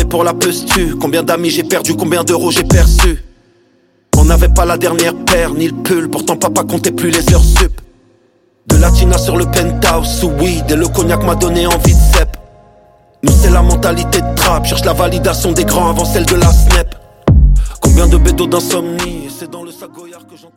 pour la pestu. Combien d'amis j'ai perdu, combien d'euros j'ai perçu. On n'avait pas la dernière paire, ni le pull. Pourtant papa comptait plus les heures sup. De la tina sur le penthouse, sous weed. Et le cognac m'a donné envie de cep. Nous c'est la mentalité de trap. Cherche la validation des grands avant celle de la snap. Combien de bédos d'insomnie. Et c'est dans le sac Goyard que j'entends.